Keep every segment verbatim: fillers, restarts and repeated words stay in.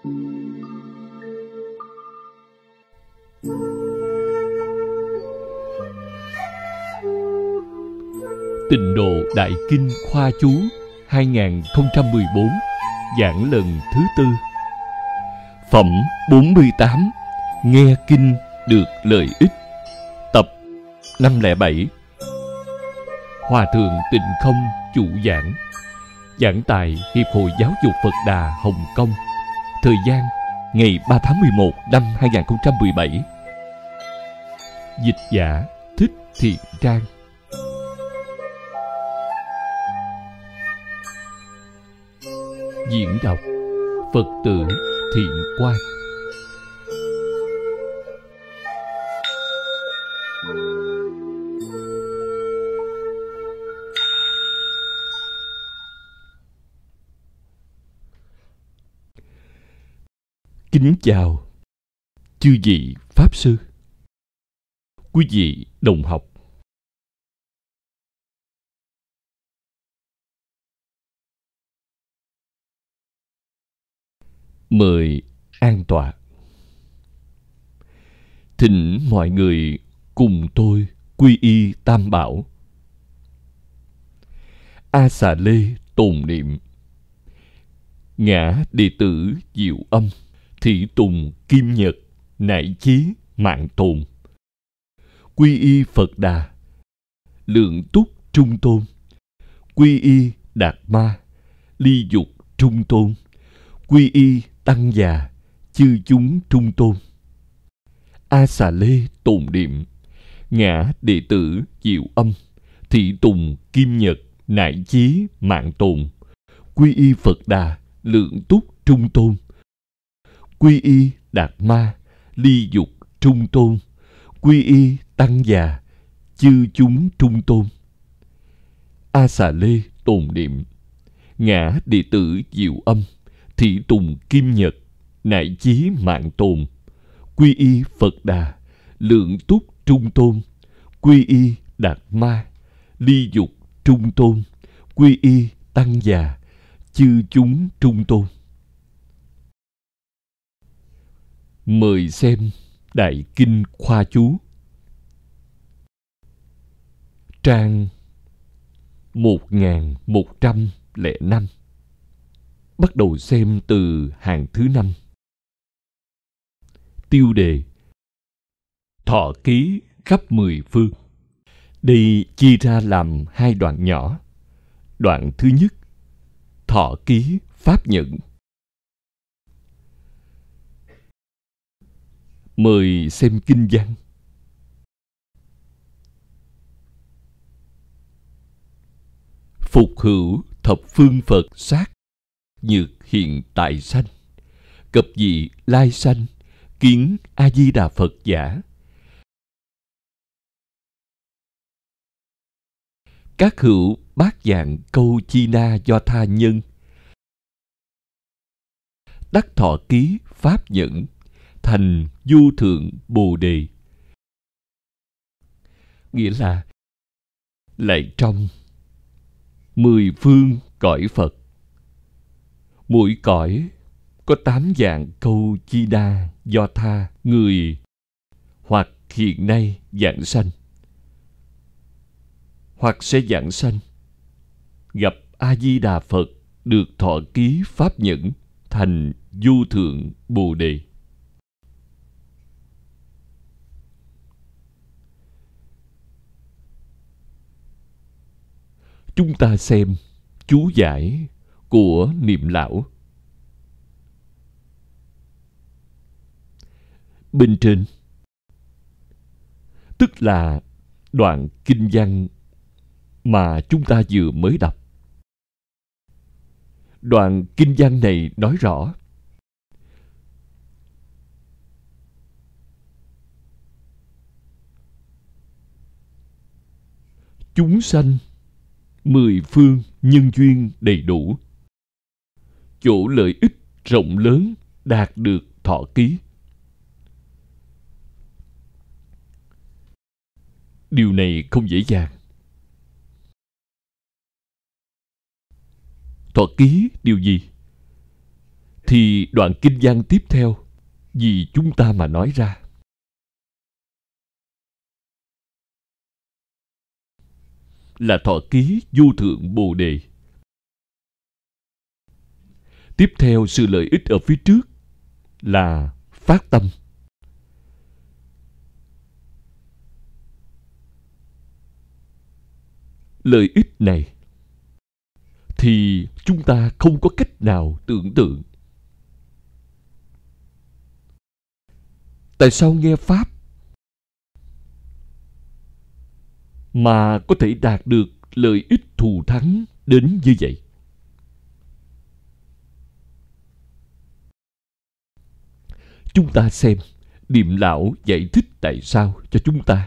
Tịnh Độ Đại Kinh Khoa Chú hai không một bốn, giảng lần thứ tư. Phẩm bốn mươi tám. Nghe Kinh được lợi ích. Tập năm không bảy. Hòa Thượng Tịnh Không chủ giảng. Giảng tại Hiệp hội Giáo dục Phật Đà Hồng Kông. Thời gian ngày ba tháng mười một năm hai không một bảy. Dịch giả Thích Thiện Trang. Diễn đọc Phật tử Thiện Quang. Kính chào chư vị Pháp Sư, quý vị đồng học. Mời an tọa. Thỉnh mọi người cùng tôi quy y Tam Bảo. A Xà Lê tồn niệm. Ngã đệ tử Diệu Âm, Thị Tùng Kim Nhật, Nại Chí Mạng Tồn. Quy y Phật Đà, Lượng Túc Trung Tôn. Quy y Đạt Ma, Ly Dục Trung Tôn. Quy y Tăng Già, chư chúng Trung Tôn. A Xà Lê tồn niệm. Ngã đệ tử Diệu Âm, Thị Tùng Kim Nhật, Nại Chí Mạng Tồn. Quy y Phật Đà, Lượng Túc Trung Tôn. Quy y Đạt Ma, Ly Dục Trung Tôn. Quy y Tăng Già, chư chúng Trung Tôn. A Xà Lê tồn niệm. Ngã đệ tử Diệu Âm, Thị Tùng Kim Nhật, Nại Chí Mạng Tồn. Quy y Phật Đà, Lượng Túc Trung Tôn. Quy y Đạt Ma, Ly Dục Trung Tôn. Quy y Tăng Già, chư chúng Trung Tôn. Mời xem Đại Kinh Khoa Chú. Trang một nghìn một trăm lẻ năm. Bắt đầu xem từ hàng thứ năm. Tiêu đề: Thọ ký khắp mười phương. Đây chia ra làm hai đoạn nhỏ. Đoạn thứ nhất, thọ ký pháp nhẫn. Mời xem kinh văn. Phục hữu thập phương Phật sát, nhược hiện tại sanh. Cập dị lai sanh, kiến A Di Đà Phật giả. Các hữu bát dạng câu chi na do tha nhân. Đắc thọ ký pháp nhẫn, thành vô thượng bồ đề. Nghĩa là lại trong mười phương cõi Phật, mỗi cõi có tám dạng câu chi đa do tha người hoặc hiện nay giảng sanh, hoặc sẽ giảng sanh, gặp A Di Đà Phật, được thọ ký pháp nhẫn, thành vô thượng bồ đề. Chúng ta xem chú giải của Niệm Lão. Bên trên, tức là đoạn kinh văn mà chúng ta vừa mới đọc. Đoạn kinh văn này nói rõ chúng sanh mười phương nhân duyên đầy đủ, chỗ lợi ích rộng lớn đạt được thọ ký. Điều này không dễ dàng. Thọ ký điều gì? thì đoạn kinh văn tiếp theo vì chúng ta mà nói ra. Là thọ ký vô thượng Bồ Đề. Tiếp theo sự lợi ích ở phía trước là phát tâm. Lợi ích này thì chúng ta không có cách nào tưởng tượng. Tại sao nghe Pháp mà có thể đạt được lợi ích thù thắng đến như vậy? Chúng ta xem Điềm Lão giải thích tại sao cho chúng ta.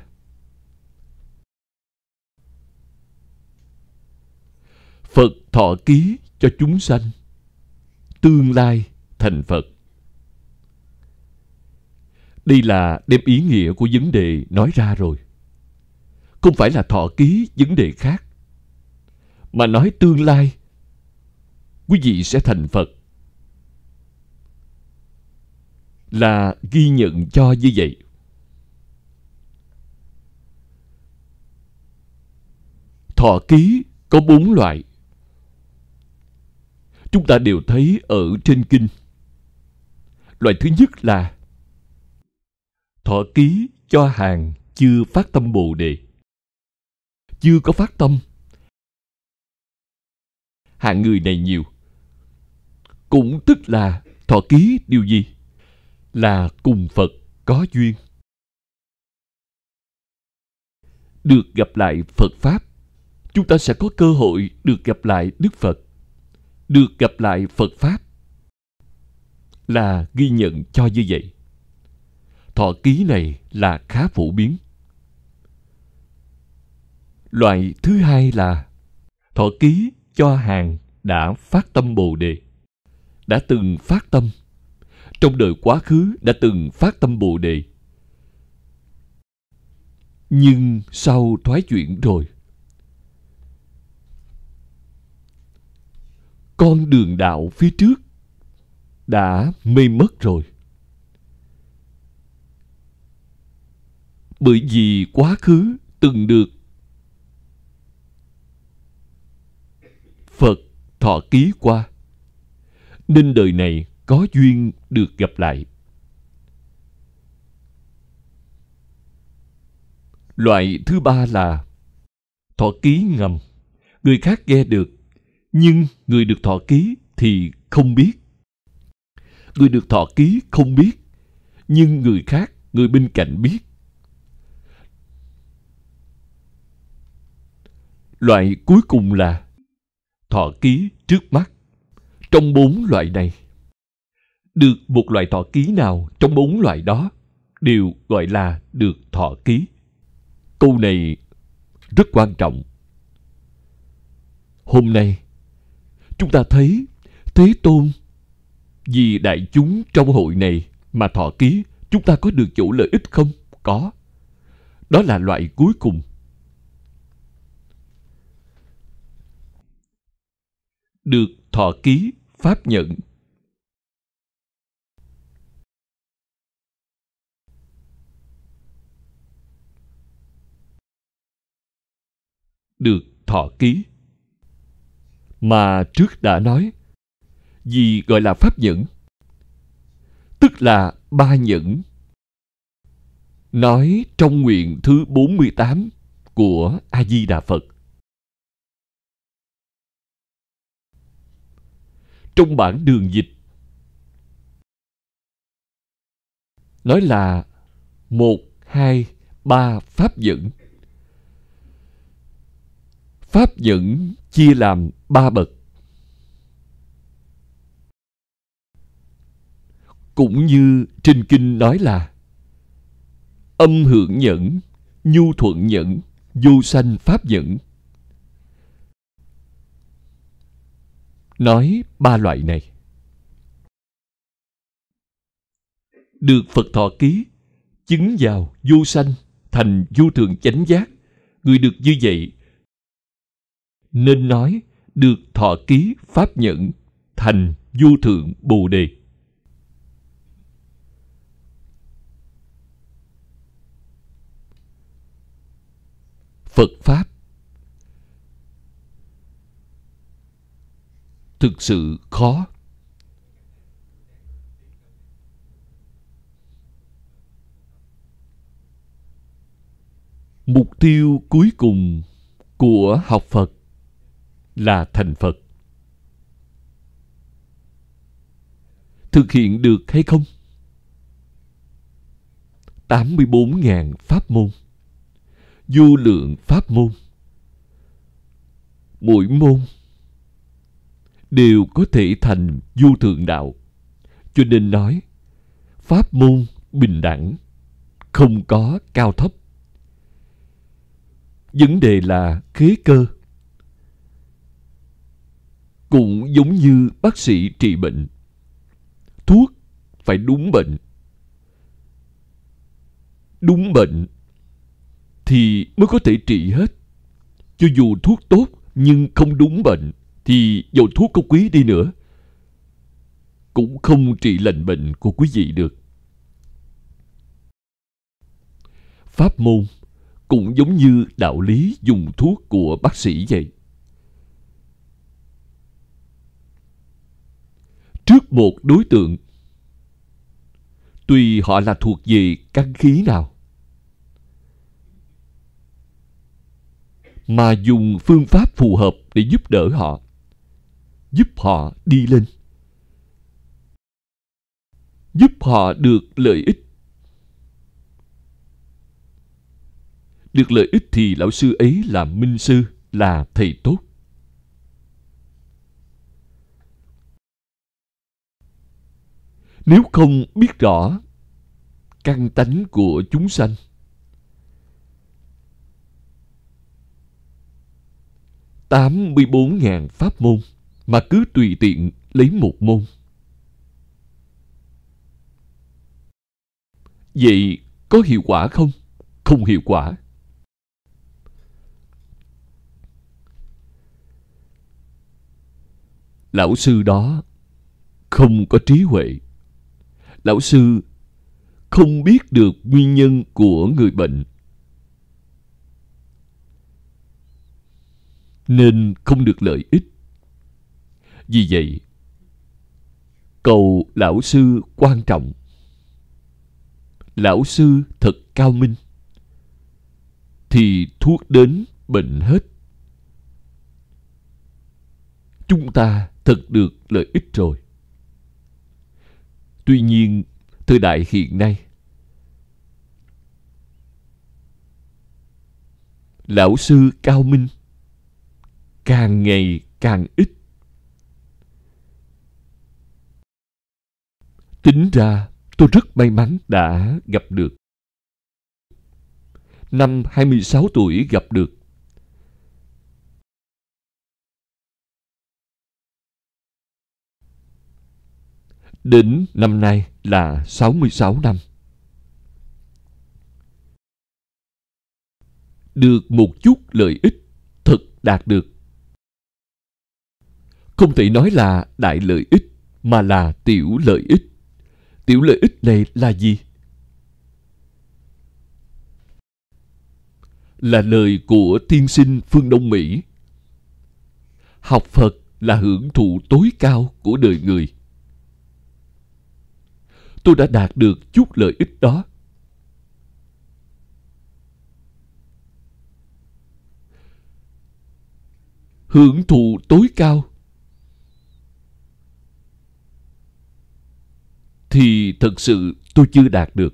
Phật thọ ký cho chúng sanh, tương lai thành Phật. Đây là đem ý nghĩa của vấn đề nói ra rồi. Không phải là thọ ký vấn đề khác, mà nói tương lai quý vị sẽ thành Phật, là ghi nhận cho như vậy. Thọ ký có bốn loại. Chúng ta đều thấy ở trên kinh. Loại thứ nhất là thọ ký cho hàng chưa phát tâm Bồ Đề. Chưa có phát tâm. Hạng người này nhiều. Cũng tức là thọ ký điều gì? Là cùng Phật có duyên. Được gặp lại Phật Pháp. Chúng ta sẽ có cơ hội được gặp lại Đức Phật. Được gặp lại Phật Pháp là ghi nhận cho như vậy. Thọ ký này là khá phổ biến. Loại thứ hai là thọ ký cho hàng đã phát tâm Bồ Đề. Đã từng phát tâm. Trong đời quá khứ đã từng phát tâm Bồ Đề. Nhưng sau thoái chuyển rồi, con đường đạo phía trước đã mê mất rồi. Bởi vì quá khứ từng được Phật thọ ký qua, nên đời này có duyên được gặp lại. Loại thứ ba là thọ ký ngầm. Người khác nghe được, nhưng người được thọ ký thì không biết. Người được thọ ký không biết, nhưng người khác, người bên cạnh biết. Loại cuối cùng là thọ ký trước mắt. Trong bốn loại này, được một loại thọ ký nào trong bốn loại đó đều gọi là được thọ ký. Câu này rất quan trọng. Hôm nay, chúng ta thấy Thế Tôn vì đại chúng trong hội này mà thọ ký, chúng ta có được chỗ lợi ích không? Có. Đó là loại cuối cùng. Được thọ ký pháp nhận. Được thọ ký mà trước đã nói, gì gọi là pháp nhẫn? Tức là ba nhẫn nói trong nguyện thứ bốn mươi tám của A Di Đà Phật. Trong bản đường dịch nói là một, hai, ba pháp nhẫn. Pháp nhẫn chia làm ba bậc. Cũng như trên kinh nói là âm hưởng nhẫn, nhu thuận nhẫn, vô sanh pháp nhẫn. Nói ba loại này. Được Phật thọ ký, chứng vào vô sanh, thành vô thượng chánh giác. Người được như vậy nên nói được thọ ký pháp nhẫn, thành vô thượng Bồ Đề. Phật Pháp thực sự khó. Mục tiêu cuối cùng của học Phật là thành Phật. Thực hiện được hay không? tám mươi bốn nghìn pháp môn, vô lượng pháp môn. Mỗi môn đều có thể thành vô thượng đạo. Cho nên nói, pháp môn bình đẳng, không có cao thấp. Vấn đề là khế cơ. Cũng giống như bác sĩ trị bệnh, thuốc phải đúng bệnh. Đúng bệnh thì mới có thể trị hết. Cho dù thuốc tốt nhưng không đúng bệnh, thì dầu thuốc có quý đi nữa cũng không trị lành bệnh của quý vị được. Pháp môn cũng giống như đạo lý dùng thuốc của bác sĩ vậy. Trước một đối tượng, tùy họ là thuộc về căn khí nào, mà dùng phương pháp phù hợp để giúp đỡ họ, giúp họ đi lên, giúp họ được lợi ích. Được lợi ích thì lão sư ấy là minh sư, là thầy tốt. Nếu không biết rõ căn tánh của chúng sanh, tám mươi bốn nghìn pháp môn mà cứ tùy tiện lấy một môn, vậy có hiệu quả không? Không hiệu quả. Lão sư đó không có trí huệ. Lão sư không biết được nguyên nhân của người bệnh, nên không được lợi ích. Vì vậy, cầu lão sư quan trọng. Lão sư thật cao minh, thì thuốc đến bệnh hết. Chúng ta thật được lợi ích rồi. Tuy nhiên, thời đại hiện nay, lão sư cao minh càng ngày càng ít. Tính ra, tôi rất may mắn đã gặp được. Năm hai mươi sáu tuổi gặp được. Đến năm nay là sáu mươi sáu năm. Được một chút lợi ích thật đạt được. Không thể nói là đại lợi ích, mà là tiểu lợi ích. Tiểu lợi ích này là gì? Là lời của tiên sinh phương Đông Mỹ. Học Phật là hưởng thụ tối cao của đời người. Tôi đã đạt được chút lợi ích đó. Hưởng thụ tối cao thì thực sự tôi chưa đạt được.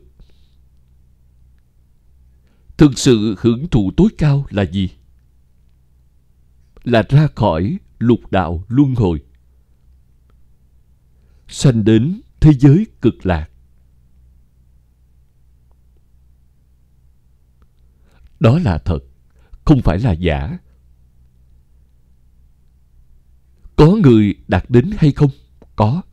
Thực sự hưởng thụ tối cao là gì? Là ra khỏi lục đạo luân hồi, sanh đến thế giới cực lạc. Đó là thật, không phải là giả. Có người đạt đến hay không? Có.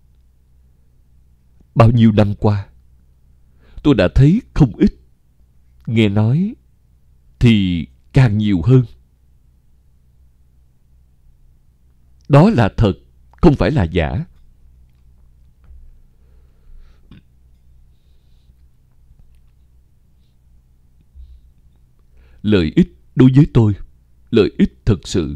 Bao nhiêu năm qua, tôi đã thấy không ít. Nghe nói thì càng nhiều hơn. Đó là thật, không phải là giả. lợi ích đối với tôi, lợi ích thực sự.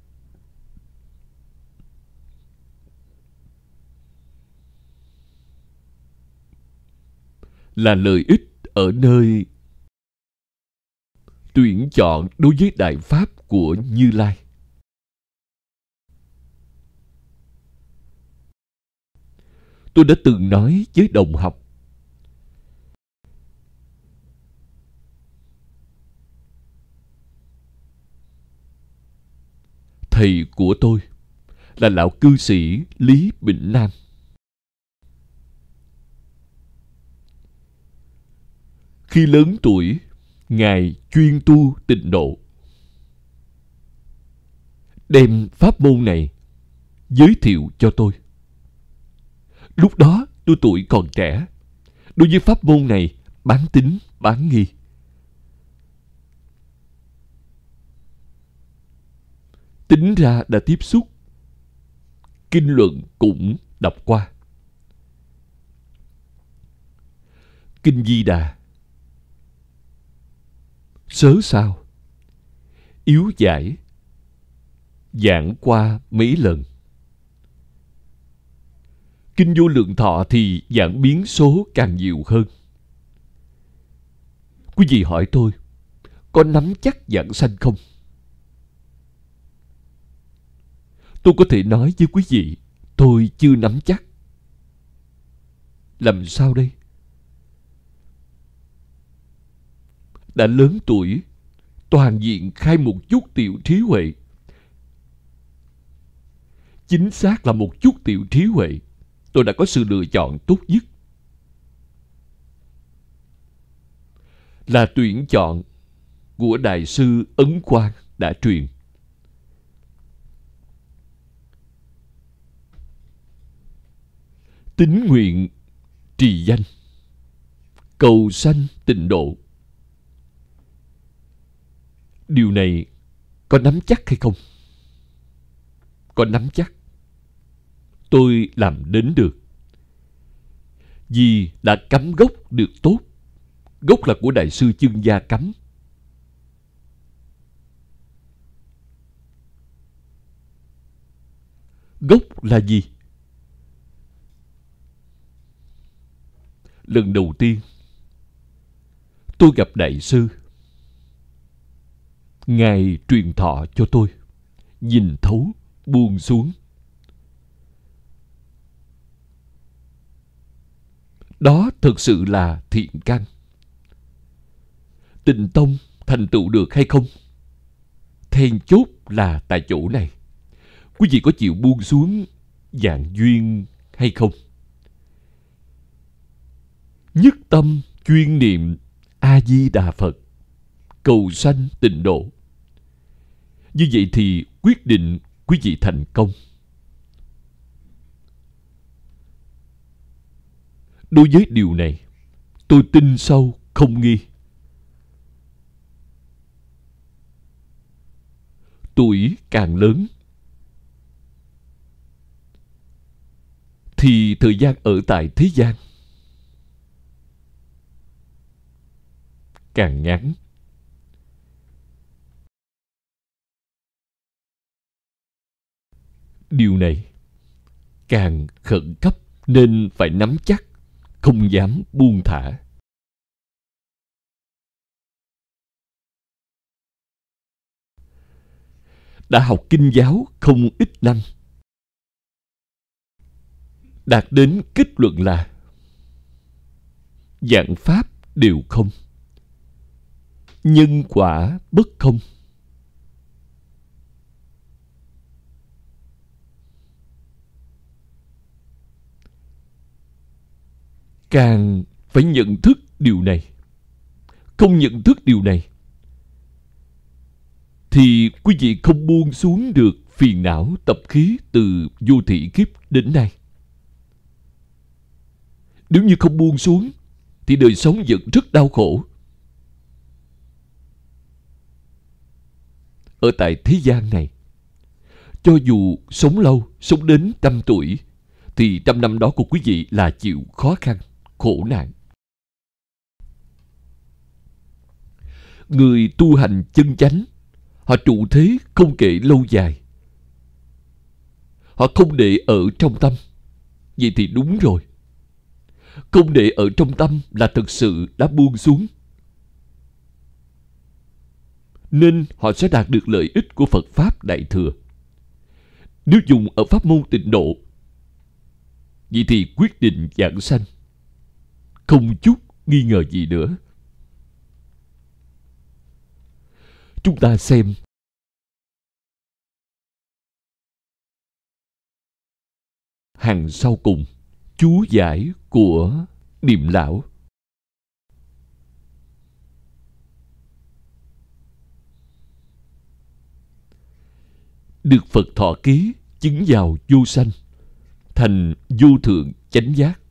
Là lợi ích ở nơi tuyển chọn đối với Đại Pháp của Như Lai. Tôi đã từng nói với đồng học, thầy của tôi là lão cư sĩ Lý Bỉnh Nam. Khi lớn tuổi, Ngài chuyên tu tịnh độ, đem pháp môn này giới thiệu cho tôi. Lúc đó tôi tuổi còn trẻ, đối với pháp môn này bán tín bán nghi. Tính ra đã tiếp xúc, kinh luận cũng đọc qua. Kinh Di Đà sớ sao, yếu giải, giảng qua mấy lần. Kinh Vô Lượng Thọ thì giảng biến số càng nhiều hơn. Quý vị hỏi tôi, có nắm chắc giảng sanh không? Tôi có thể nói với quý vị, tôi chưa nắm chắc. Làm sao đây? Đã lớn tuổi, toàn diện khai một chút tiểu trí huệ. Chính xác là một chút tiểu trí huệ. Tôi đã có sự lựa chọn tốt nhất. Là tuyển chọn của Đại sư Ấn Quang đã truyền. Tín nguyện trì danh, cầu sanh tịnh độ. Điều này có nắm chắc hay không? Có nắm chắc. Tôi làm đến được. Vì đã cắm gốc được tốt. Gốc là của Đại sư Chương Gia cắm. Gốc là gì? Lần đầu tiên tôi gặp Đại sư, Ngài truyền thọ cho tôi nhìn thấu, buông xuống. Đó thực sự là thiện căn. Tịnh tông thành tựu được hay không? Then chốt là tại chỗ này. Quý vị có chịu buông xuống dạng duyên hay không? Nhất tâm chuyên niệm A-di-đà Phật, cầu sanh tịnh độ. Như vậy thì quyết định quý vị thành công. Đối với điều này, tôi tin sâu không nghi. Tuổi càng lớn thì thời gian ở tại thế gian càng ngắn. Điều này càng khẩn cấp nên phải nắm chắc, không dám buông thả. Đã học kinh giáo không ít năm, đạt đến kết luận là vạn pháp đều không, nhân quả bất không. Càng phải nhận thức điều này. Không nhận thức điều này thì quý vị không buông xuống được phiền não tập khí từ vô thị kiếp đến nay. Nếu như không buông xuống thì đời sống vẫn rất đau khổ. Ở tại thế gian này, cho dù sống lâu, sống đến trăm tuổi, thì trăm năm đó của quý vị là chịu khó khăn, khổ nạn. Người tu hành chân chánh, họ trụ thế không kể lâu dài. Họ không để ở trong tâm. Vậy thì đúng rồi. Không để ở trong tâm là thực sự đã buông xuống. Nên họ sẽ đạt được lợi ích của Phật Pháp Đại Thừa. Nếu dùng ở pháp môn Tịnh Độ, vậy thì quyết định giảng sanh, không chút nghi ngờ gì nữa. Chúng ta xem hàng sau cùng chú giải của Niệm Lão. Được Phật thọ ký, chứng vào vô sanh, thành vô thượng chánh giác.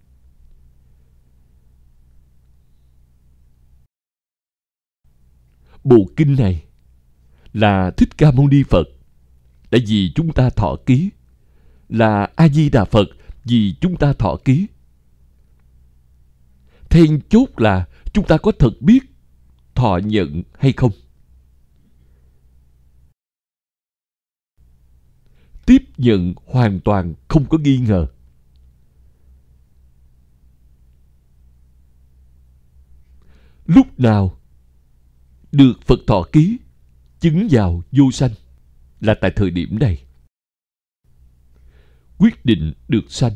Bộ kinh này là Thích Ca Mâu Ni Phật đã vì chúng ta thọ ký, là A Di Đà Phật vì chúng ta thọ ký. Then chốt là chúng ta có thật biết thọ nhận hay không. Tiếp nhận hoàn toàn không có nghi ngờ. Lúc nào được Phật thọ ký, chứng vào vô sanh là tại thời điểm này. Quyết định được sanh.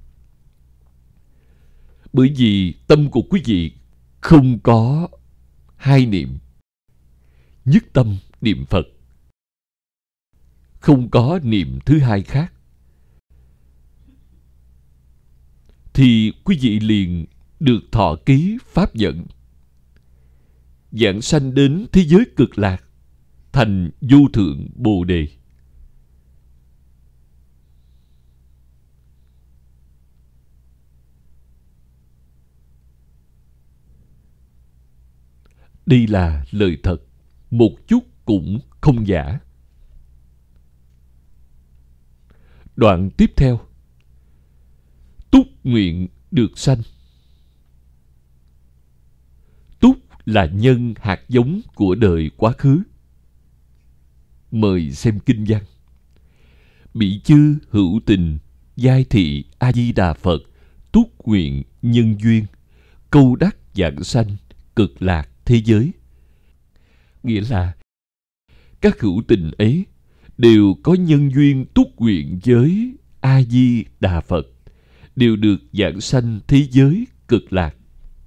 Bởi vì tâm của quý vị không có hai niệm. Nhất tâm niệm Phật. Không có niệm thứ hai khác. Thì quý vị liền được thọ ký pháp dẫn, giảng sanh đến thế giới cực lạc, thành vô thượng Bồ Đề. Đây là lời thật, một chút cũng không giả. Đoạn tiếp theo. Túc nguyện được sanh. Túc là nhân hạt giống của đời quá khứ. Mời xem kinh văn. Bỉ chư hữu tình, giai thị A Di Đà Phật, túc nguyện nhân duyên, câu đắc giảng sanh, cực lạc thế giới. Nghĩa là các hữu tình ấy đều có nhân duyên túc nguyện với A Di Đà Phật, đều được giảng sanh thế giới cực lạc.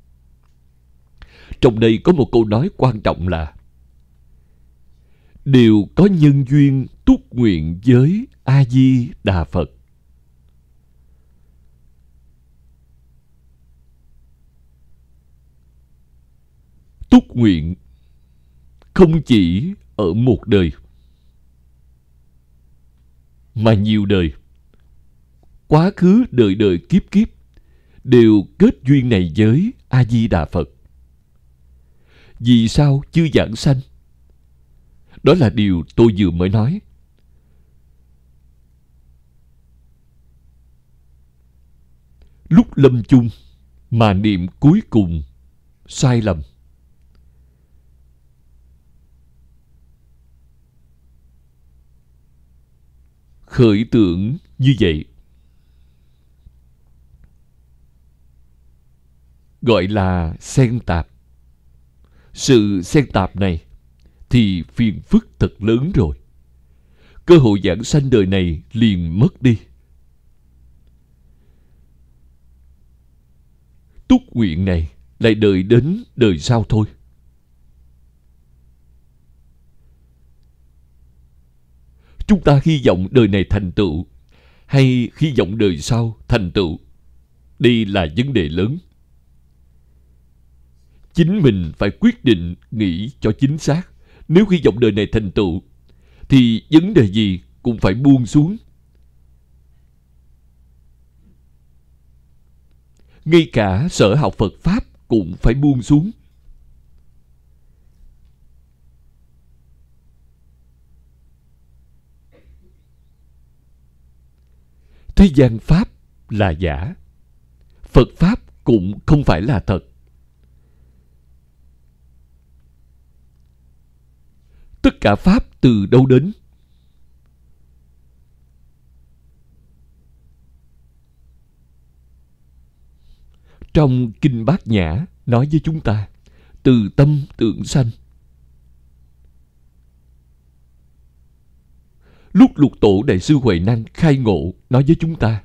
Trong đây có một câu nói quan trọng là đều có nhân duyên túc nguyện với A Di Đà Phật. Túc nguyện không chỉ ở một đời, mà nhiều đời. Quá khứ đời đời kiếp kiếp đều kết duyên này với A Di Đà Phật. Vì sao chưa giảng sanh? Đó là điều tôi vừa mới nói. Lúc lâm chung mà niệm cuối cùng sai lầm, khởi tưởng như vậy gọi là xen tạp. Sự xen tạp này thì phiền phức thật lớn rồi. Cơ hội giảng sanh đời này liền mất đi. Túc nguyện này lại đợi đến đời sau thôi. Chúng ta hy vọng đời này thành tựu, hay hy vọng đời sau thành tựu, đây là vấn đề lớn. Chính mình phải quyết định nghĩ cho chính xác. Nếu hy vọng đời này thành tựu, thì vấn đề gì cũng phải buông xuống. Ngay cả sở học Phật Pháp cũng phải buông xuống. Thế gian Pháp là giả, Phật Pháp cũng không phải là thật. Tất cả pháp từ đâu đến? Trong Kinh Bát Nhã nói với chúng ta, từ tâm tưởng sanh. Lúc Lục Tổ Đại sư Huệ Năng khai ngộ nói với chúng ta,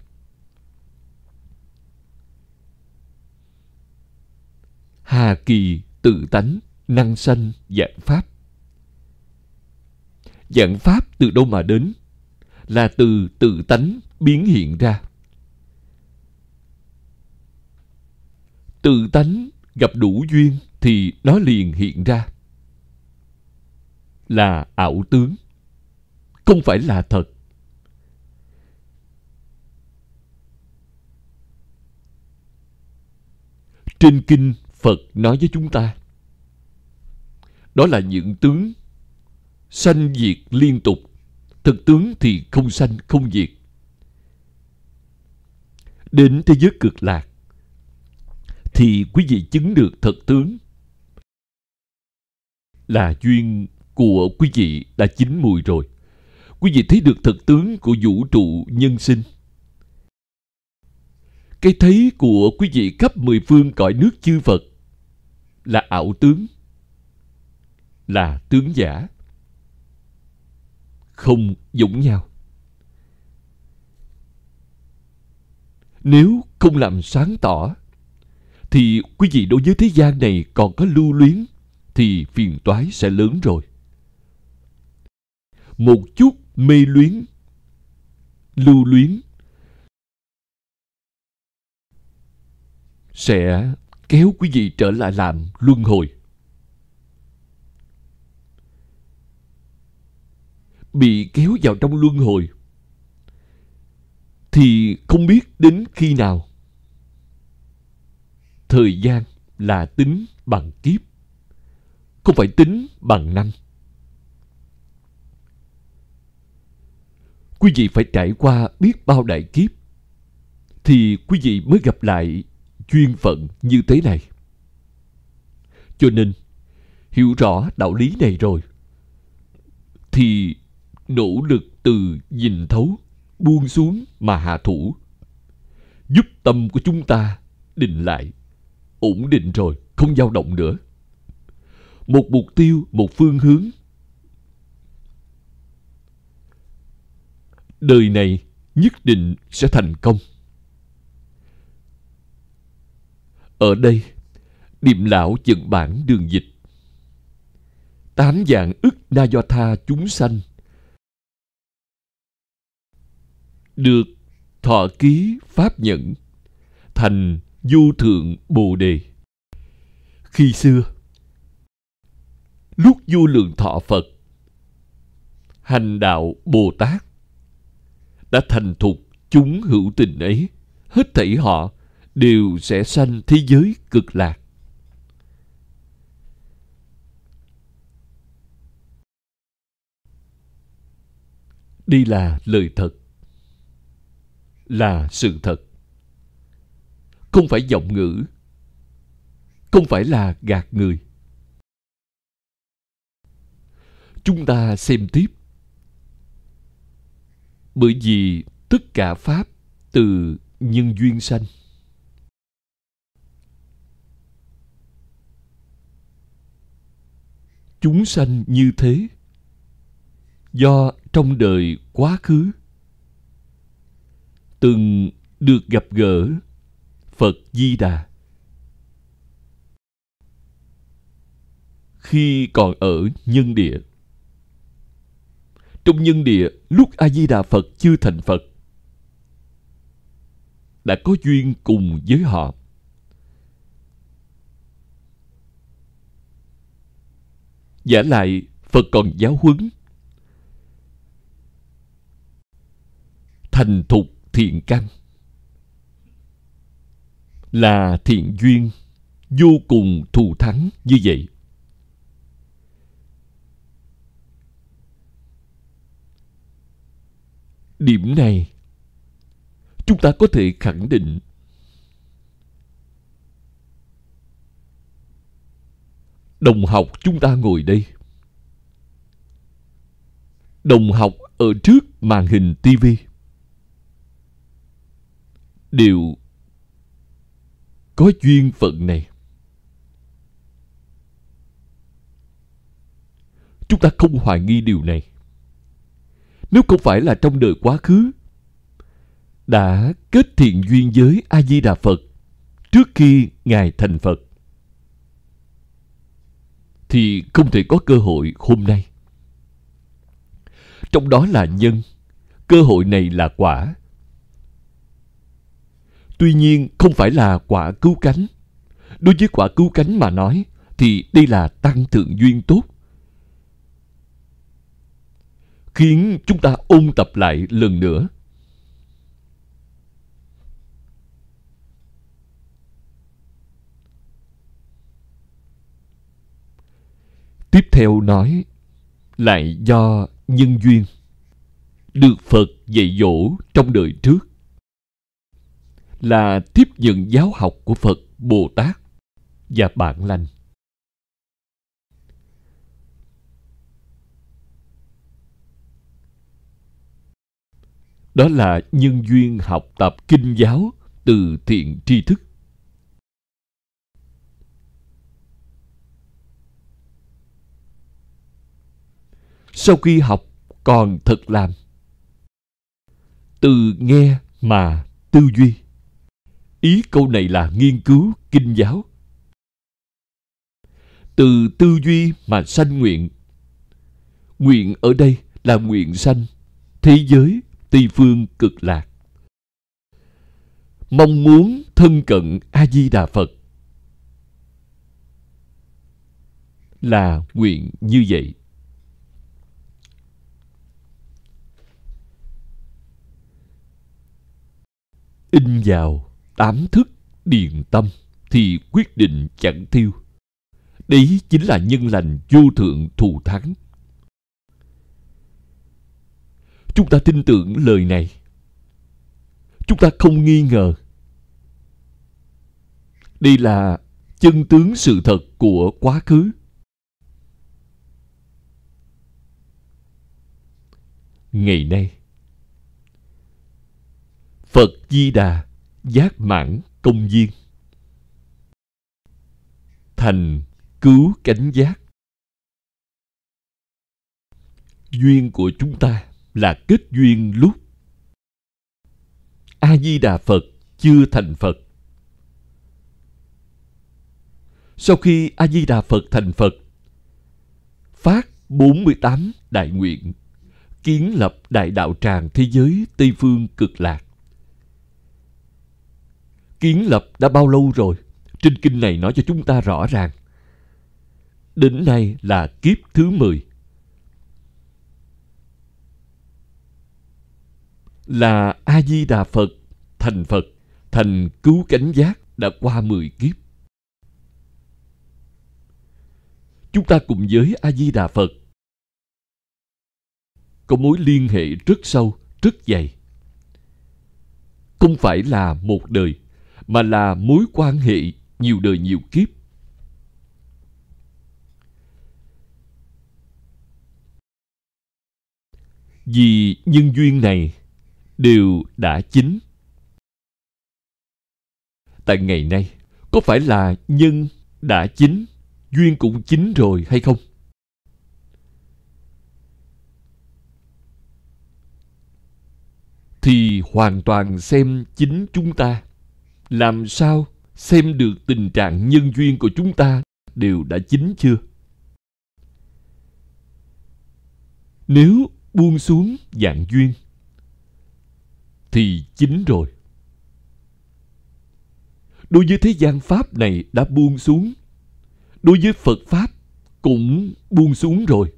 hà kỳ tự tánh năng sanh vạn pháp. Vạn pháp từ đâu mà đến? Là từ tự tánh biến hiện ra. Tự tánh gặp đủ duyên thì nó liền hiện ra. Là ảo tướng, không phải là thật. Trên kinh Phật nói với chúng ta, đó là những tướng sanh diệt liên tục. Thực tướng thì không sanh không diệt. Đến thế giới cực lạc thì quý vị chứng được thật tướng. Là duyên của quý vị đã chín mùi rồi. Quý vị thấy được thật tướng của vũ trụ nhân sinh. Cái thấy của quý vị khắp mười phương cõi nước chư Phật là ảo tướng, là tướng giả, không giống nhau. Nếu không làm sáng tỏ thì quý vị đối với thế gian này còn có lưu luyến thì phiền toái sẽ lớn rồi. Một chút mê luyến, lưu luyến sẽ kéo quý vị trở lại làm luân hồi. Bị kéo vào trong luân hồi thì không biết đến khi nào. Thời gian là tính bằng kiếp, không phải tính bằng năm. Quý vị phải trải qua biết bao đại kiếp thì quý vị mới gặp lại duyên phận như thế này. Cho nên hiểu rõ đạo lý này rồi thì nỗ lực từ nhìn thấu, buông xuống mà hạ thủ, giúp tâm của chúng ta định lại, ổn định rồi, không dao động nữa. Một mục tiêu, một phương hướng. Đời này nhất định sẽ thành công. Ở đây, Điềm Lão dẫn bản đường dịch. Tám vạn ức na do tha chúng sanh được thọ ký pháp nhẫn, thành vô thượng bồ đề. Khi xưa, lúc vô lượng thọ Phật hành đạo Bồ Tát đã thành thục chúng hữu tình ấy, hết thảy họ đều sẽ sanh thế giới cực lạc. Đây là lời thật, là sự thật, không phải vọng ngữ, không phải là gạt người. Chúng ta xem tiếp. Bởi vì tất cả pháp từ nhân duyên sanh. Chúng sanh như thế do trong đời quá khứ từng được gặp gỡ Phật Di Đà. Khi còn ở nhân địa, trong nhân địa lúc A Di Đà Phật chưa thành Phật, đã có duyên cùng với họ. Vả lại Phật còn giáo huấn, thành thục thiện căn, là thiện duyên vô cùng thù thắng như vậy. Điểm này chúng ta có thể khẳng định đồng học chúng ta ngồi đây đồng học ở trước màn hình tivi đều có duyên phận này. Chúng ta không hoài nghi điều này. Nếu không phải là trong đời quá khứ đã kết thiện duyên với A Di Đà Phật trước khi Ngài thành Phật, thì không thể có cơ hội hôm nay. Trong đó là nhân, cơ hội này là quả. Tuy nhiên không phải là quả cứu cánh. Đối với quả cứu cánh mà nói thì đây là tăng thượng duyên tốt, khiến chúng ta ôn tập lại lần nữa. Tiếp theo nói, lại do nhân duyên được Phật dạy dỗ trong đời trước, là tiếp nhận giáo học của Phật, Bồ Tát và Bạn Lành. Đó là nhân duyên học tập kinh giáo từ thiện tri thức. Sau khi học còn thực làm, từ nghe mà tư duy. Ý câu này là nghiên cứu kinh giáo. Từ tư duy mà sanh nguyện. Nguyện ở đây là nguyện sanh thế giới Tây Phương Cực Lạc. Mong muốn thân cận A Di Đà Phật là nguyện như vậy. In vào tám thức điền tâm thì quyết định chẳng tiêu. Đấy chính là nhân lành vô thượng thù thắng. Chúng ta tin tưởng lời này. Chúng ta không nghi ngờ. Đây là chân tướng sự thật của quá khứ. Ngày nay, Phật Di Đà giác mãn công viên, thành cứu cánh giác. Duyên của chúng ta là kết duyên lúc A Di Đà Phật chưa thành Phật. Sau khi A Di Đà Phật thành Phật, phát bốn mươi tám đại nguyện, kiến lập đại đạo tràng thế giới Tây Phương Cực Lạc. Kiến lập đã bao lâu rồi? Trên kinh này nói cho chúng ta rõ ràng. Đến nay là kiếp thứ mười. Là A Di Đà Phật thành Phật, thành cứu cánh giác đã qua mười kiếp. Chúng ta cùng với A Di Đà Phật có mối liên hệ rất sâu, rất dày. Không phải là một đời, mà là mối quan hệ nhiều đời nhiều kiếp. Vì nhân duyên này đều đã chín. Tại ngày nay, có phải là nhân đã chín, duyên cũng chín rồi hay không? Thì hoàn toàn xem chính chúng ta. Làm sao xem được tình trạng nhân duyên của chúng ta đều đã chín chưa? Nếu buông xuống dạng duyên thì chín rồi. Đối với thế gian Pháp này đã buông xuống, đối với Phật Pháp cũng buông xuống rồi.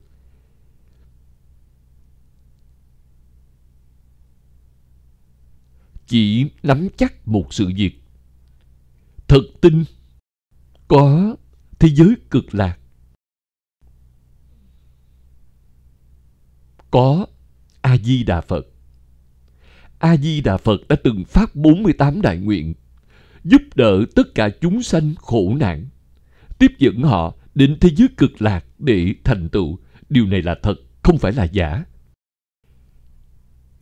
Chỉ nắm chắc một sự việc, thật tin có thế giới cực lạc, có A Di Đà Phật. A Di Đà Phật đã từng phát bốn mươi tám đại nguyện, giúp đỡ tất cả chúng sanh khổ nạn, tiếp dẫn họ đến thế giới cực lạc để thành tựu. Điều này là thật, không phải là giả.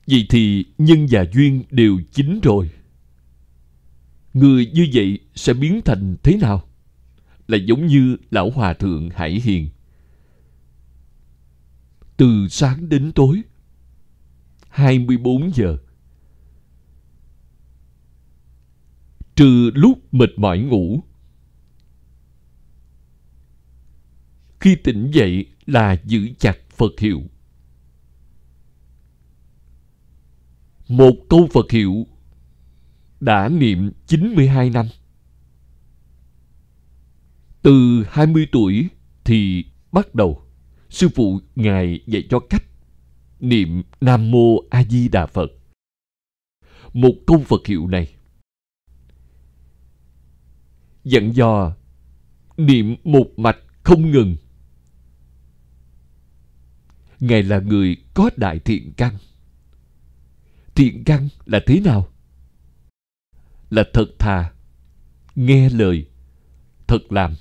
Vậy thì nhân và duyên đều chín rồi. Người như vậy sẽ biến thành thế nào? Là giống như Lão Hòa Thượng Hải Hiền. Từ sáng đến tối, hai mươi bốn giờ, trừ lúc mệt mỏi ngủ, khi tỉnh dậy là giữ chặt Phật hiệu. Một câu Phật hiệu đã niệm chín mươi hai năm. Từ hai mươi tuổi thì bắt đầu sư phụ Ngài dạy cho cách niệm Nam Mô A Di Đà Phật. Một câu Phật hiệu này dặn dò niệm một mạch không ngừng. Ngài là người có đại thiện căn. Thiện căn là thế nào? Là thật thà, nghe lời, thật làm.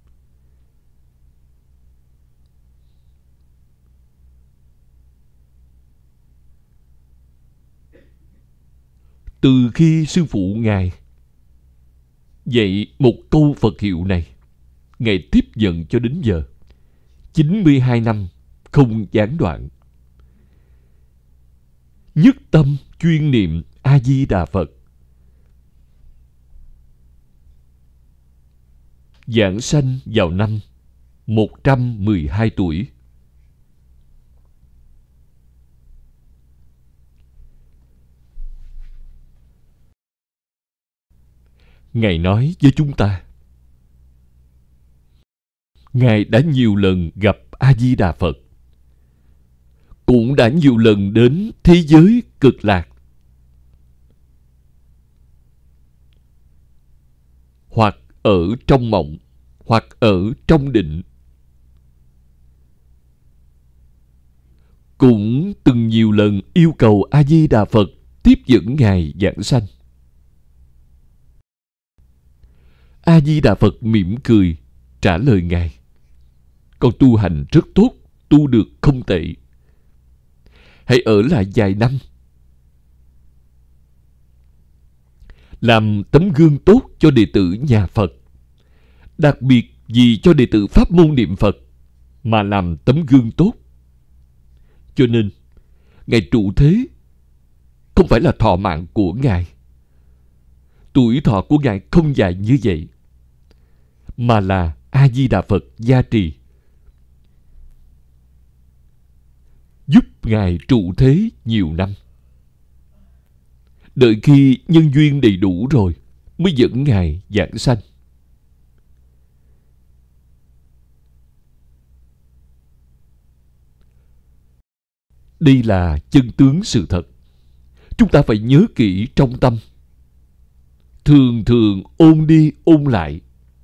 Từ khi sư phụ Ngài dạy một câu Phật hiệu này, Ngài tiếp nhận cho đến giờ, chín mươi hai năm không gián đoạn. Nhất tâm chuyên niệm A Di Đà Phật. Giảng sanh vào năm một trăm mười hai tuổi. Ngài nói với chúng ta, Ngài đã nhiều lần gặp A Di Đà Phật, cũng đã nhiều lần đến thế giới cực lạc, hoặc ở trong mộng, hoặc ở trong định. Cũng từng nhiều lần yêu cầu A Di Đà Phật tiếp dẫn Ngài giảng sanh. A Di Đà Phật mỉm cười trả lời Ngài, con tu hành rất tốt, tu được không tệ. Hãy ở lại vài năm, làm tấm gương tốt cho đệ tử nhà Phật. Đặc biệt vì cho đệ tử pháp môn niệm Phật mà làm tấm gương tốt. Cho nên, Ngài trụ thế không phải là thọ mạng của Ngài. Tuổi thọ của Ngài không dài như vậy, mà là A Di Đà Phật gia trì, giúp Ngài trụ thế nhiều năm. Đợi khi nhân duyên đầy đủ rồi mới dẫn Ngài giảng sanh. Đây là chân tướng sự thật. Chúng ta phải nhớ kỹ trong tâm, thường thường ôn đi ôn lại,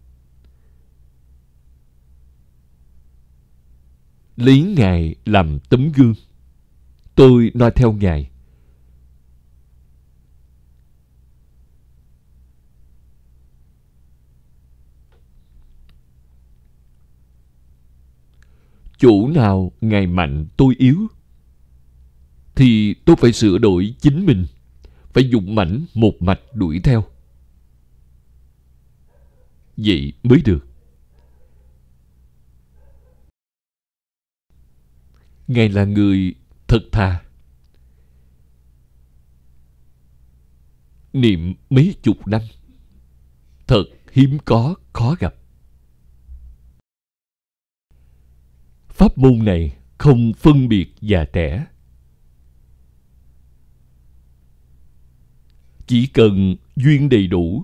lấy Ngài làm tấm gương. Tôi nói theo Ngài. Chỗ nào Ngài mạnh tôi yếu, thì tôi phải sửa đổi chính mình, phải dũng mãnh một mạch đuổi theo. Vậy mới được. Ngài là người thật thà, niệm mấy chục năm, thật hiếm có, khó gặp. Pháp môn này không phân biệt già trẻ. Chỉ cần duyên đầy đủ,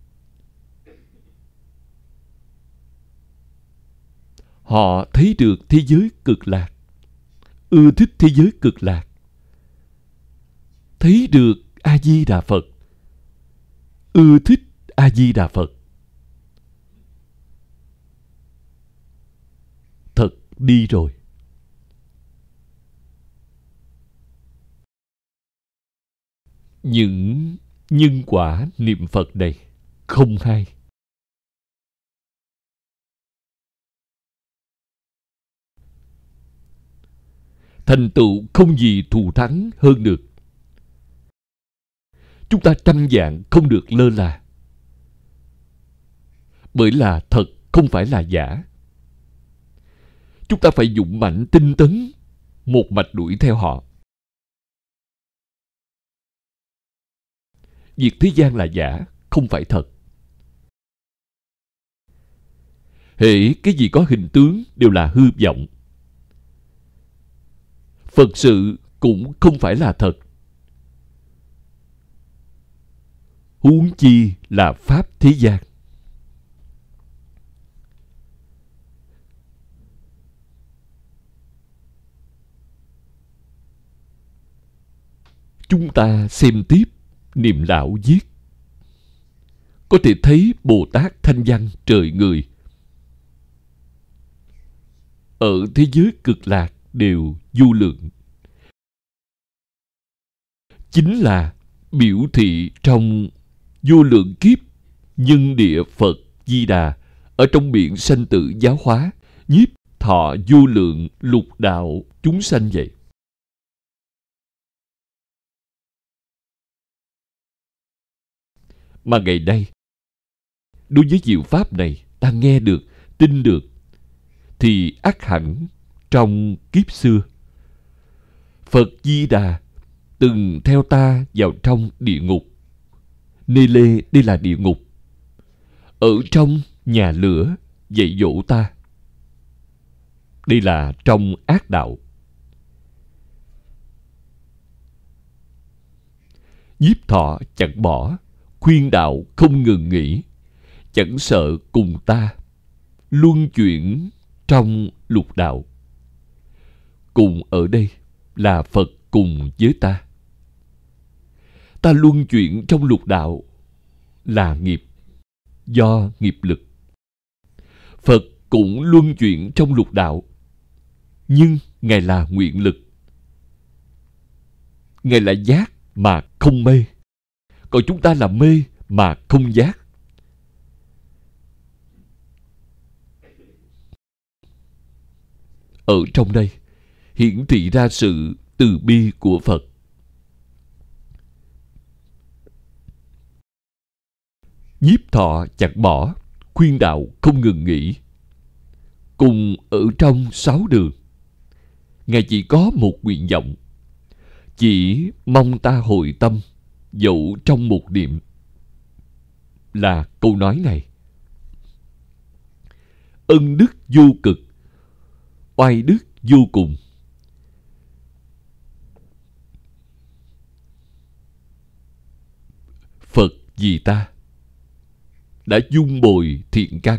họ thấy được thế giới cực lạc, ưa thích thế giới cực lạc, thấy được A Di Đà Phật, ưa thích A Di Đà Phật. Thật đi rồi. Những nhân quả niệm Phật này không hay. Thành tựu không gì thù thắng hơn được. chúng ta trăm vạn không được lơ là. Bởi là thật không phải là giả. Chúng ta phải dũng mãnh tinh tấn, một mạch đuổi theo họ. Việc thế gian là giả, không phải thật. Hễ cái gì có hình tướng đều là hư vọng. Phật sự cũng không phải là thật. Huống chi là pháp thế gian. Chúng ta xem tiếp Niệm Lão viết, có thể thấy Bồ Tát thanh văn trời người ở thế giới cực lạc đều vô lượng. Chính là biểu thị trong vô lượng kiếp nhân địa Phật Di Đà ở trong biển sanh tử giáo hóa, nhiếp thọ vô lượng lục đạo chúng sanh vậy. Mà ngày nay, đối với diệu pháp này ta nghe được, tin được, thì ắt hẳn trong kiếp xưa Phật Di Đà từng theo ta vào trong địa ngục. Nê lê, đây là địa ngục. Ở trong nhà lửa dạy dỗ ta. Đây là trong ác đạo. Nhiếp thọ chẳng bỏ, khuyên đạo không ngừng nghỉ, chẳng sợ cùng ta luân chuyển trong lục đạo. Cùng ở đây là Phật cùng với ta. Ta luân chuyển trong lục đạo là nghiệp, do nghiệp lực. Phật cũng luân chuyển trong lục đạo, nhưng Ngài là nguyện lực. Ngài là giác mà không mê, còn chúng ta là mê mà không giác. Ở trong đây hiển thị ra sự từ bi của Phật. Nhiếp thọ chẳng bỏ, khuyên đạo không ngừng nghỉ. Cùng ở trong sáu đường, Ngài chỉ có một nguyện vọng, chỉ mong ta hồi tâm, dẫu trong một niệm. Là câu nói này: ân đức vô cực, oai đức vô cùng. Phật vì ta đã dung bồi thiện căn,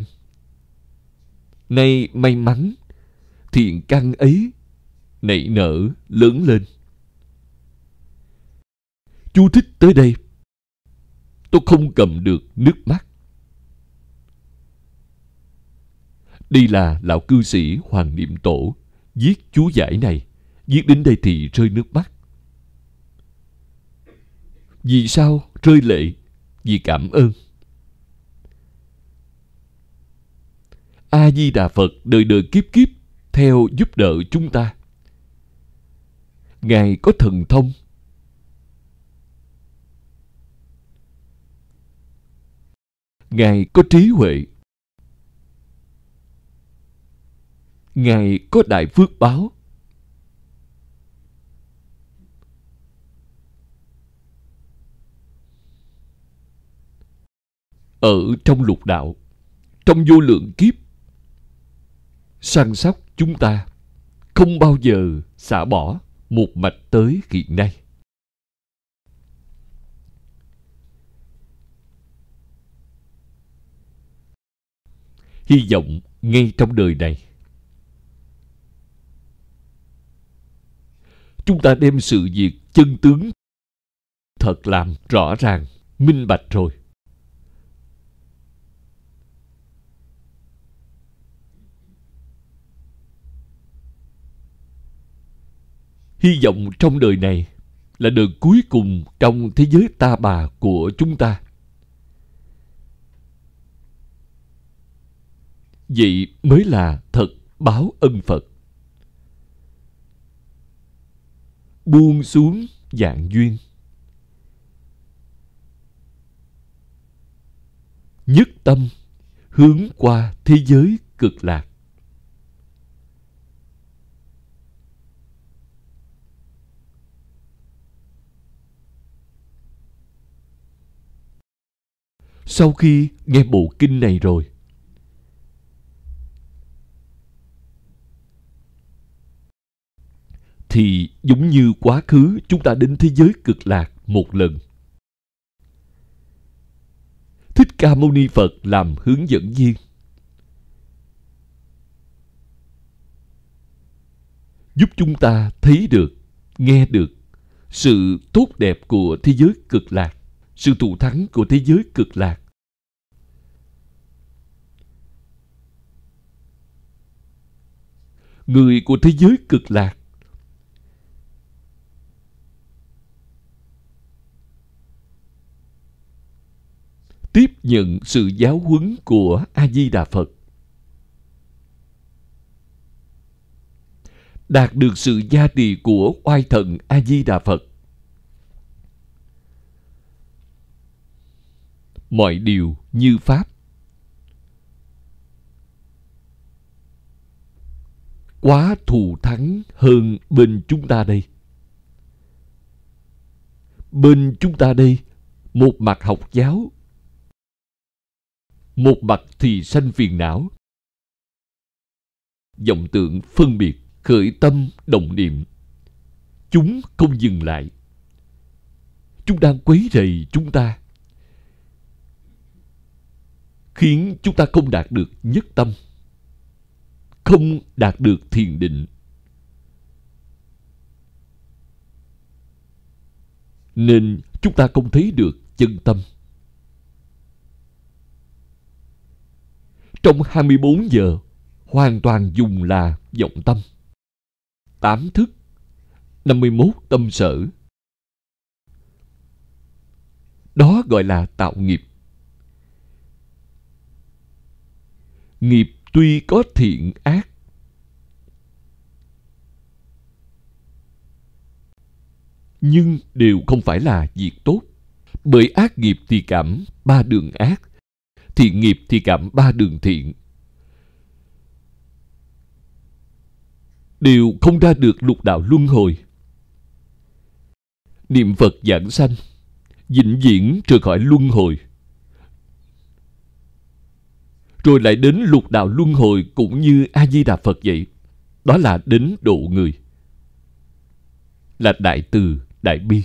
nay may mắn thiện căn ấy nảy nở lớn lên. Chú thích tới đây, tôi không cầm được nước mắt. Đây là lão cư sĩ Hoàng Niệm Tổ viết chú giải này. Viết đến đây thì rơi nước mắt. Vì sao rơi lệ? Vì cảm ơn. A-di-đà Phật đời đời kiếp kiếp theo giúp đỡ chúng ta. Ngài có thần thông, Ngài có trí huệ, Ngài có đại phước báo. Ở trong lục đạo, trong vô lượng kiếp, săn sóc chúng ta, không bao giờ xả bỏ, một mạch tới hiện nay. Hy vọng ngay trong đời này, chúng ta đem sự việc chân tướng thật làm rõ ràng, minh bạch rồi. Hy vọng trong đời này là đời cuối cùng trong thế giới ta bà của chúng ta. Vậy mới là thật báo ân Phật. Buông xuống vạn duyên, nhất tâm hướng qua thế giới cực lạc. Sau khi nghe bộ kinh này rồi, thì giống như quá khứ chúng ta đến thế giới cực lạc một lần. Thích Ca Mâu Ni Phật làm hướng dẫn viên. Giúp chúng ta thấy được, nghe được sự tốt đẹp của thế giới cực lạc, sự thù thắng của thế giới cực lạc. Người của thế giới cực lạc tiếp nhận sự giáo huấn của A-di-đà Phật, đạt được sự gia trì của oai thần A-di-đà Phật. Mọi điều như pháp, quá thù thắng hơn bên chúng ta đây. Bên chúng ta đây, một mặt học giáo, một mặt thì sanh phiền não, vọng tưởng phân biệt, khởi tâm động niệm, chúng không dừng lại. Chúng đang quấy rầy chúng ta, khiến chúng ta không đạt được nhất tâm, không đạt được thiền định. Nên chúng ta không thấy được chân tâm. Trong hai mươi bốn giờ, hoàn toàn dùng là vọng tâm. Tám thức, năm mươi mốt tâm sở. Đó gọi là tạo nghiệp. Nghiệp tuy có thiện ác, nhưng đều không phải là việc tốt. Bởi ác nghiệp thì cảm ba đường ác, thiện nghiệp thì cảm ba đường thiện. Đều không ra được lục đạo luân hồi. Niệm Phật giảng sanh, vĩnh viễn rời khỏi luân hồi. Rồi lại đến lục đạo luân hồi cũng như A-di-đà Phật vậy. Đó là đến độ người, là đại từ, đại bi.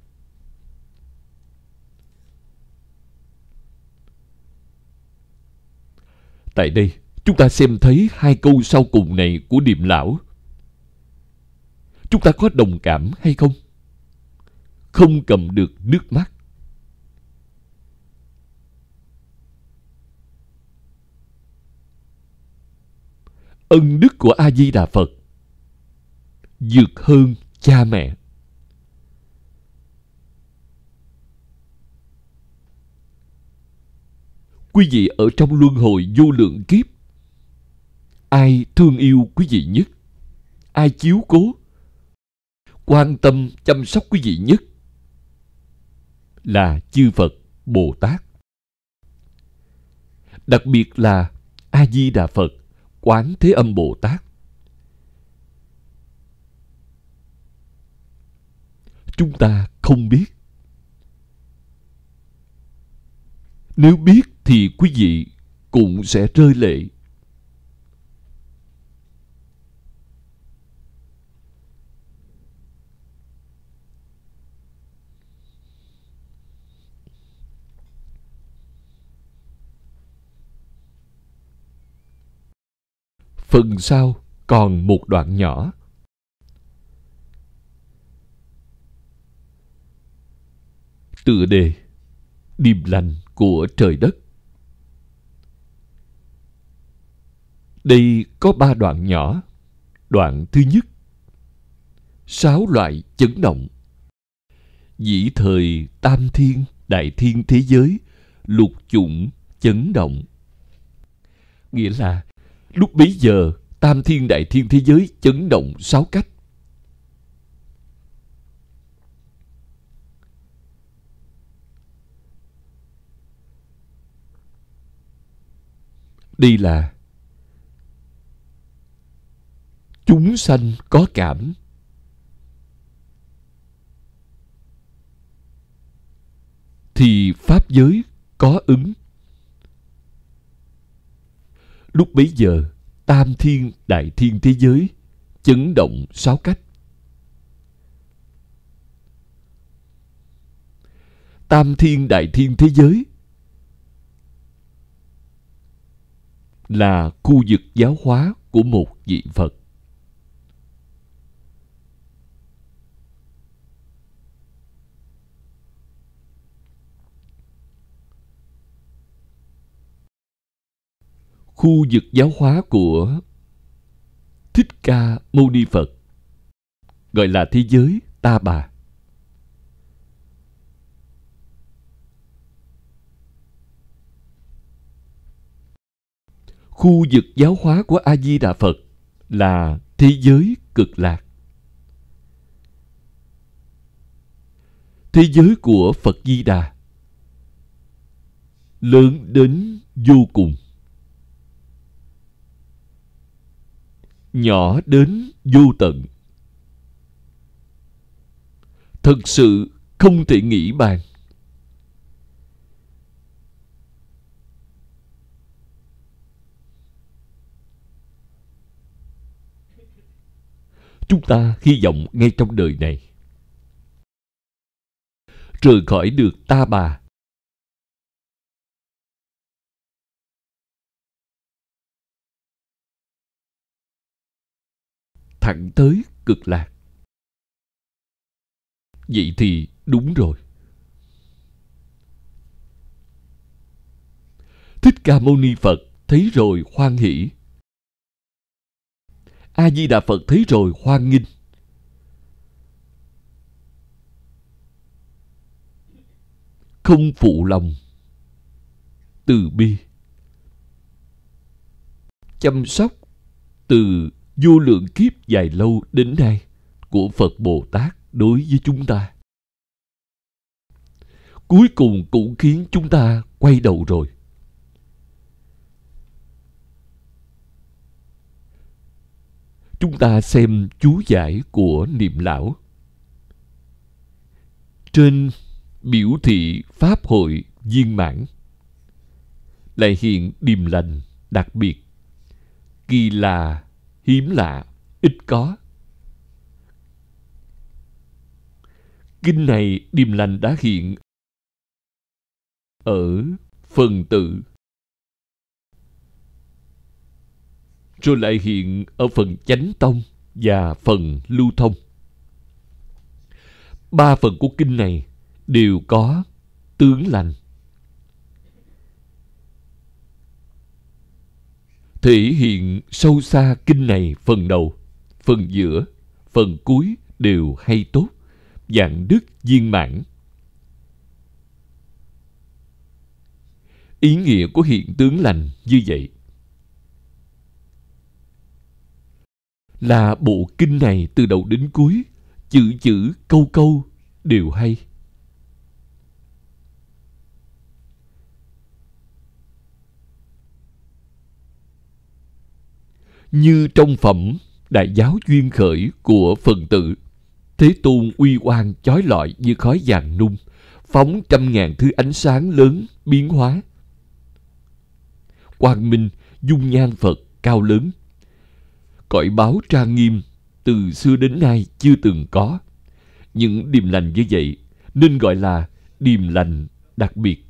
Tại đây, chúng ta xem thấy hai câu sau cùng này của Điềm Lão. Chúng ta có đồng cảm hay không? Không cầm được nước mắt. Ân đức của A-di-đà Phật vượt hơn cha mẹ. Quý vị ở trong luân hồi vô lượng kiếp, ai thương yêu quý vị nhất? Ai chiếu cố, quan tâm, chăm sóc quý vị nhất? Là chư Phật, Bồ Tát. Đặc biệt là A-di-đà Phật, Quán Thế Âm Bồ Tát. Chúng ta không biết. Nếu biết thì quý vị cũng sẽ rơi lệ. Phần sau còn một đoạn nhỏ. Tựa đề: điềm lành của trời đất. Đây có ba đoạn nhỏ. Đoạn thứ nhất: sáu loại chấn động. Dĩ thời tam thiên đại thiên thế giới, lục chủng chấn động. Nghĩa là lúc bấy giờ tam thiên đại thiên thế giới chấn động sáu cách. Đây là chúng sanh có cảm, thì pháp giới có ứng. Lúc bấy giờ, tam thiên đại thiên thế giới chấn động sáu cách. Tam thiên đại thiên thế giới là khu vực giáo hóa của một vị Phật. Khu vực giáo hóa của Thích Ca Mâu Ni Phật gọi là thế giới Ta Bà. Khu vực giáo hóa của A Di Đà Phật là thế giới Cực Lạc. Thế giới của Phật Di Đà lớn đến vô cùng, nhỏ đến vô tận, thật sự không thể nghĩ bàn. Chúng ta hy vọng ngay trong đời này rời khỏi được Ta Bà, thẳng tới Cực Lạc. Vậy thì đúng rồi. Thích Ca Mâu Ni Phật thấy rồi hoan hỷ, A Di Đà Phật thấy rồi hoan nghênh. Không phụ lòng, từ bi, chăm sóc từ vô lượng kiếp dài lâu đến nay của Phật Bồ Tát đối với chúng ta. Cuối cùng cũng khiến chúng ta quay đầu rồi. Chúng ta xem chú giải của Niệm Lão. Trên biểu thị Pháp hội viên mãn lại hiện điềm lành đặc biệt, kỳ lạ, hiếm lạ, ít có. Kinh này điềm lành đã hiện ở phần tự, rồi lại hiện ở phần chánh tông và phần lưu thông. Ba phần của kinh này đều có tướng lành, thể hiện sâu xa. Kinh này phần đầu, phần giữa, phần cuối đều hay tốt, vạn đức viên mãn. Ý nghĩa của hiện tướng lành như vậy là bộ kinh này từ đầu đến cuối, chữ chữ câu câu đều hay. Như trong phẩm Đại Giáo Duyên Khởi của phần tự, Thế Tôn uy oang chói lọi như khói vàng nung, phóng trăm ngàn thứ ánh sáng lớn biến hóa. Quang minh dung nhan Phật cao lớn, cõi báo trang nghiêm, từ xưa đến nay chưa từng có. Những điềm lành như vậy nên gọi là điềm lành đặc biệt,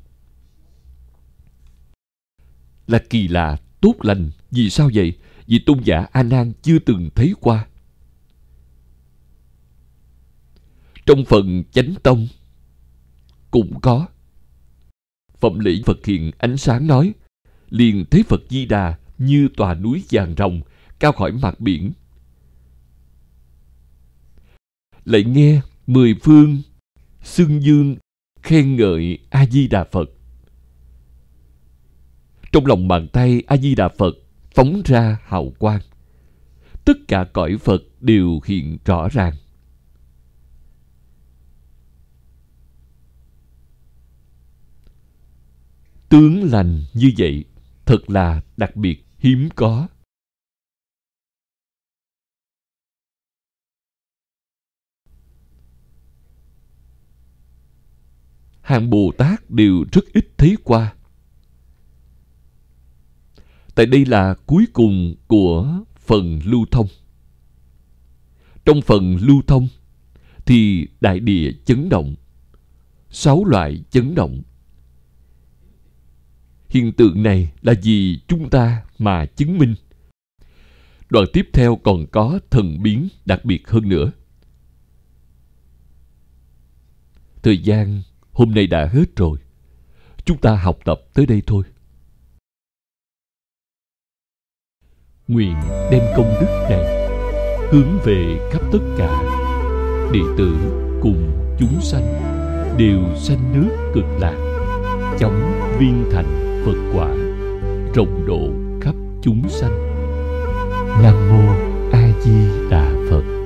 là kỳ lạ, tốt lành. Vì sao vậy? Vì tôn giả A Nan chưa từng thấy qua. Trong phần chánh tông cũng có. Phẩm lễ Phật hiện ánh sáng nói, liền thấy Phật Di Đà như tòa núi vàng ròng cao khỏi mặt biển. Lại nghe mười phương xưng dương khen ngợi A Di Đà Phật. Trong lòng bàn tay A Di Đà Phật phóng ra hào quang, tất cả cõi Phật đều hiện rõ ràng. Tướng lành như vậy thật là đặc biệt hiếm có. Hàng Bồ Tát đều rất ít thấy qua. Tại đây là cuối cùng của phần lưu thông. Trong phần lưu thông thì đại địa chấn động, sáu loại chấn động. Hiện tượng này là vì chúng ta mà chứng minh. Đoạn tiếp theo còn có thần biến đặc biệt hơn nữa. Thời gian hôm nay đã hết rồi. Chúng ta học tập tới đây thôi. Nguyện đem công đức này hướng về khắp tất cả đệ tử cùng chúng sanh đều sanh nước Cực Lạc, chóng viên thành Phật quả, rộng độ khắp chúng sanh. Nam mô A Di Đà Phật.